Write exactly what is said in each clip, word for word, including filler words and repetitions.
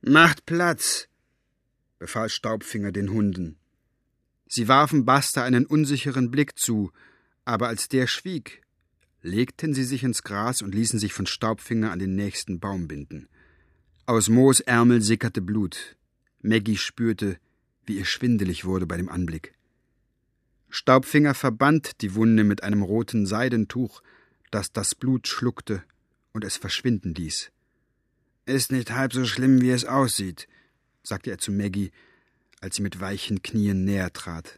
»Macht Platz«, befahl Staubfinger den Hunden. Sie warfen Buster einen unsicheren Blick zu, aber als der schwieg, legten sie sich ins Gras und ließen sich von Staubfinger an den nächsten Baum binden. Aus Moos Ärmel sickerte Blut. Maggie spürte, wie ihr schwindelig wurde bei dem Anblick. Staubfinger verband die Wunde mit einem roten Seidentuch, das das Blut schluckte und es verschwinden ließ. »Ist nicht halb so schlimm, wie es aussieht«, sagte er zu Maggie, als sie mit weichen Knien näher trat.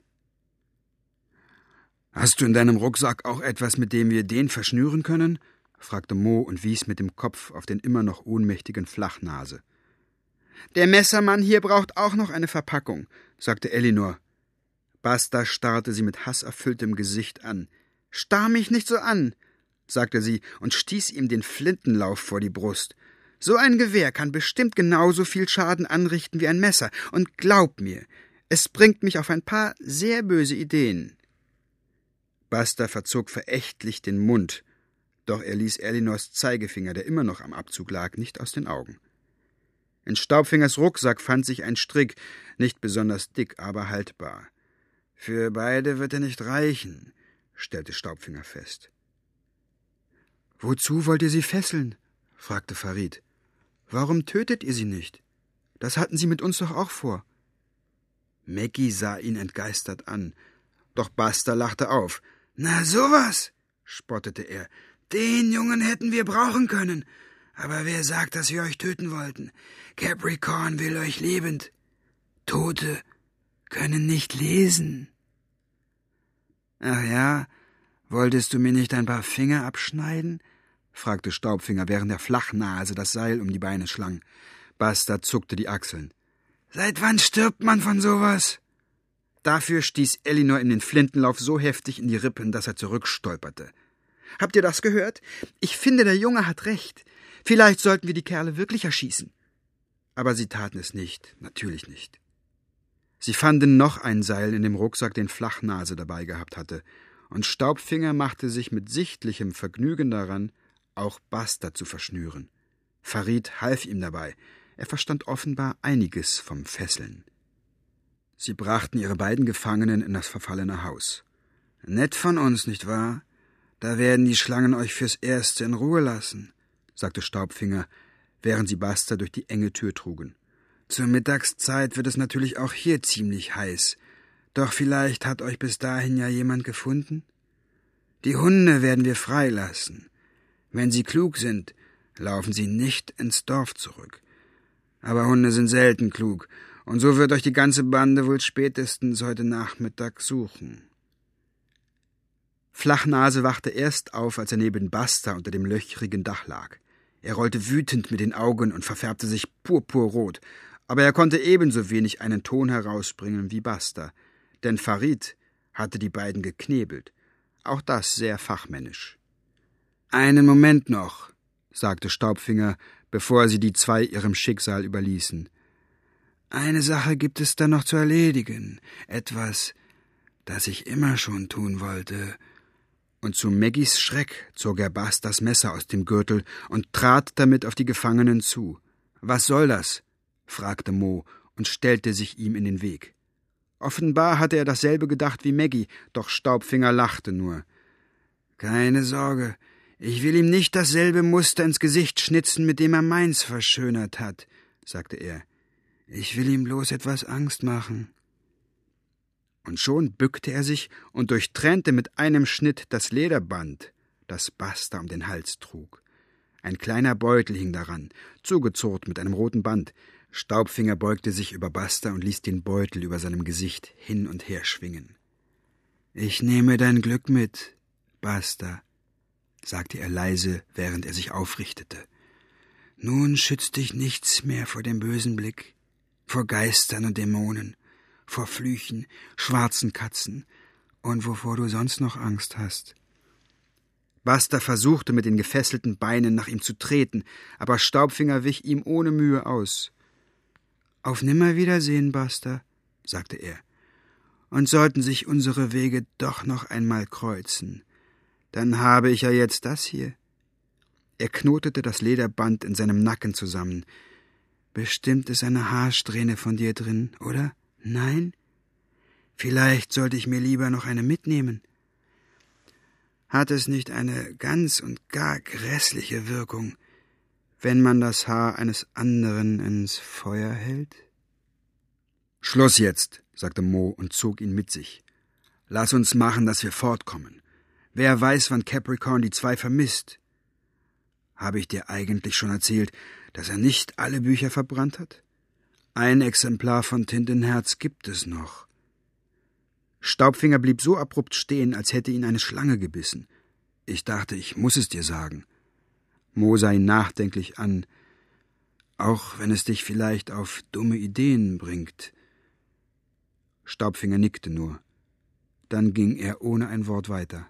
»Hast du in deinem Rucksack auch etwas, mit dem wir den verschnüren können?« fragte Mo und wies mit dem Kopf auf den immer noch ohnmächtigen Flachnase. »Der Messermann hier braucht auch noch eine Verpackung«, sagte Elinor. Buster starrte sie mit hasserfülltem Gesicht an. »Starr mich nicht so an«, sagte sie und stieß ihm den Flintenlauf vor die Brust. »So ein Gewehr kann bestimmt genauso viel Schaden anrichten wie ein Messer. Und glaub mir, es bringt mich auf ein paar sehr böse Ideen.« Buster verzog verächtlich den Mund, doch er ließ Elinors Zeigefinger, der immer noch am Abzug lag, nicht aus den Augen. In Staubfingers Rucksack fand sich ein Strick, nicht besonders dick, aber haltbar. »Für beide wird er nicht reichen«, stellte Staubfinger fest. »Wozu wollt ihr sie fesseln?« fragte Farid. »Warum tötet ihr sie nicht? Das hatten sie mit uns doch auch vor.« Maggie sah ihn entgeistert an, doch Buster lachte auf. »Na sowas«, spottete er, »den Jungen hätten wir brauchen können. Aber wer sagt, dass wir euch töten wollten? Capricorn will euch lebend. Tote können nicht lesen.« »Ach ja, wolltest du mir nicht ein paar Finger abschneiden?« fragte Staubfinger, während der Flachnase das Seil um die Beine schlang. Buster zuckte die Achseln. »Seit wann stirbt man von sowas?« Dafür stieß Elinor in den Flintenlauf so heftig in die Rippen, dass er zurückstolperte. »Habt ihr das gehört? Ich finde, der Junge hat recht. Vielleicht sollten wir die Kerle wirklich erschießen.« Aber sie taten es nicht, natürlich nicht. Sie fanden noch ein Seil in dem Rucksack, den Flachnase dabei gehabt hatte, und Staubfinger machte sich mit sichtlichem Vergnügen daran, auch Buster zu verschnüren. Farid half ihm dabei. Er verstand offenbar einiges vom Fesseln. Sie brachten ihre beiden Gefangenen in das verfallene Haus. »Nett von uns, nicht wahr? Da werden die Schlangen euch fürs Erste in Ruhe lassen«, sagte Staubfinger, während sie Buster durch die enge Tür trugen. »Zur Mittagszeit wird es natürlich auch hier ziemlich heiß. Doch vielleicht hat euch bis dahin ja jemand gefunden? Die Hunde werden wir freilassen. Wenn sie klug sind, laufen sie nicht ins Dorf zurück. Aber Hunde sind selten klug, und so wird euch die ganze Bande wohl spätestens heute Nachmittag suchen.« Flachnase wachte erst auf, als er neben Buster unter dem löchrigen Dach lag. Er rollte wütend mit den Augen und verfärbte sich purpurrot, aber er konnte ebenso wenig einen Ton herausbringen wie Buster, denn Farid hatte die beiden geknebelt, auch das sehr fachmännisch. »Einen Moment noch«, sagte Staubfinger, bevor sie die zwei ihrem Schicksal überließen. »Eine Sache gibt es da noch zu erledigen, etwas, das ich immer schon tun wollte.« Und zu Maggies Schreck zog er Busters Messer aus dem Gürtel und trat damit auf die Gefangenen zu. »Was soll das?« fragte Mo und stellte sich ihm in den Weg. Offenbar hatte er dasselbe gedacht wie Maggie, doch Staubfinger lachte nur. »Keine Sorge, ich will ihm nicht dasselbe Muster ins Gesicht schnitzen, mit dem er meins verschönert hat«, sagte er. »Ich will ihm bloß etwas Angst machen.« Und schon bückte er sich und durchtrennte mit einem Schnitt das Lederband, das Buster um den Hals trug. Ein kleiner Beutel hing daran, zugezurrt mit einem roten Band. Staubfinger beugte sich über Buster und ließ den Beutel über seinem Gesicht hin und her schwingen. »Ich nehme dein Glück mit, Buster«, sagte er leise, während er sich aufrichtete. »Nun schützt dich nichts mehr vor dem bösen Blick, vor Geistern und Dämonen, vor Flüchen, schwarzen Katzen und wovor du sonst noch Angst hast.« Buster versuchte mit den gefesselten Beinen nach ihm zu treten, aber Staubfinger wich ihm ohne Mühe aus. »Auf Nimmerwiedersehen, Buster«, sagte er. »Und sollten sich unsere Wege doch noch einmal kreuzen, dann habe ich ja jetzt das hier.« Er knotete das Lederband in seinem Nacken zusammen. Bestimmt ist eine Haarsträhne von dir drin, oder? Nein? Vielleicht sollte ich mir lieber noch eine mitnehmen. Hat es nicht eine ganz und gar grässliche Wirkung, wenn man das Haar eines anderen ins Feuer hält? »Schluss jetzt«, sagte Mo und zog ihn mit sich. »Lass uns machen, dass wir fortkommen. Wer weiß, wann Capricorn die zwei vermisst. Habe ich dir eigentlich schon erzählt, dass er nicht alle Bücher verbrannt hat? Ein Exemplar von Tintenherz gibt es noch.« Staubfinger blieb so abrupt stehen, als hätte ihn eine Schlange gebissen. Ich dachte, ich muss es dir sagen. Mo sah ihn nachdenklich an. Auch wenn es dich vielleicht auf dumme Ideen bringt. Staubfinger nickte nur. Dann ging er ohne ein Wort weiter.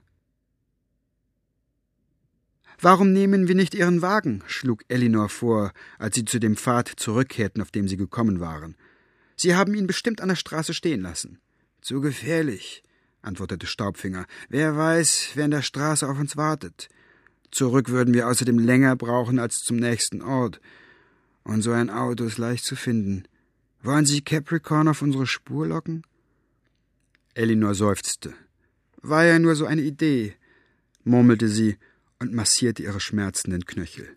»Warum nehmen wir nicht Ihren Wagen?« schlug Elinor vor, als sie zu dem Pfad zurückkehrten, auf dem sie gekommen waren. »Sie haben ihn bestimmt an der Straße stehen lassen.« »Zu gefährlich«, antwortete Staubfinger. »Wer weiß, wer an der Straße auf uns wartet. Zurück würden wir außerdem länger brauchen als zum nächsten Ort. Und so ein Auto ist leicht zu finden. Wollen Sie Capricorn auf unsere Spur locken?« Elinor seufzte. »War ja nur so eine Idee«, murmelte sie und massierte ihre schmerzenden Knöchel.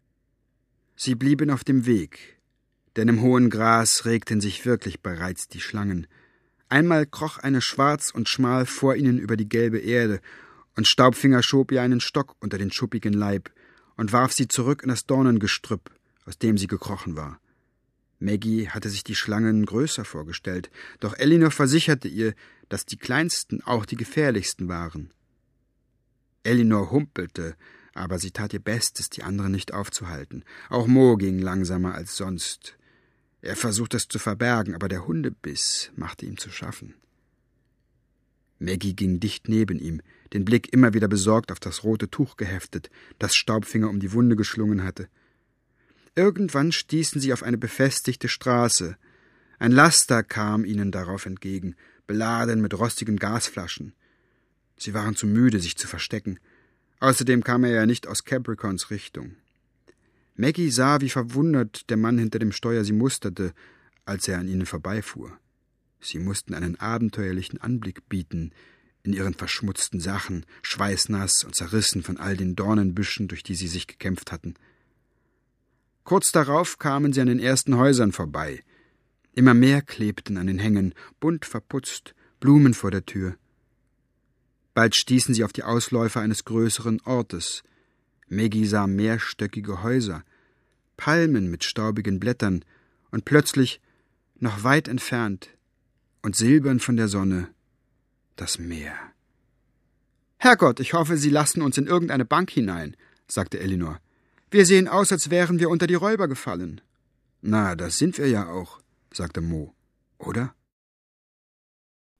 Sie blieben auf dem Weg, denn im hohen Gras regten sich wirklich bereits die Schlangen. Einmal kroch eine schwarz und schmal vor ihnen über die gelbe Erde, und Staubfinger schob ihr einen Stock unter den schuppigen Leib und warf sie zurück in das Dornengestrüpp, aus dem sie gekrochen war. Maggie hatte sich die Schlangen größer vorgestellt, doch Elinor versicherte ihr, dass die kleinsten auch die gefährlichsten waren. Elinor humpelte, aber sie tat ihr Bestes, die anderen nicht aufzuhalten. Auch Mo ging langsamer als sonst. Er versuchte es zu verbergen, aber der Hundebiss machte ihm zu schaffen. Maggie ging dicht neben ihm, den Blick immer wieder besorgt auf das rote Tuch geheftet, das Staubfinger um die Wunde geschlungen hatte. Irgendwann stießen sie auf eine befestigte Straße. Ein Laster kam ihnen darauf entgegen, beladen mit rostigen Gasflaschen. Sie waren zu müde, sich zu verstecken. Außerdem kam er ja nicht aus Capricorns Richtung. Maggie sah, wie verwundert der Mann hinter dem Steuer sie musterte, als er an ihnen vorbeifuhr. Sie mussten einen abenteuerlichen Anblick bieten, in ihren verschmutzten Sachen, schweißnass und zerrissen von all den Dornenbüschen, durch die sie sich gekämpft hatten. Kurz darauf kamen sie an den ersten Häusern vorbei. Immer mehr klebten an den Hängen, bunt verputzt, Blumen vor der Tür. Bald stießen sie auf die Ausläufer eines größeren Ortes. Maggie sah mehrstöckige Häuser, Palmen mit staubigen Blättern und plötzlich, noch weit entfernt und silbern von der Sonne, das Meer. »Herrgott, ich hoffe, Sie lassen uns in irgendeine Bank hinein«, sagte Elinor. »Wir sehen aus, als wären wir unter die Räuber gefallen.« »Na, das sind wir ja auch«, sagte Mo. »Oder?«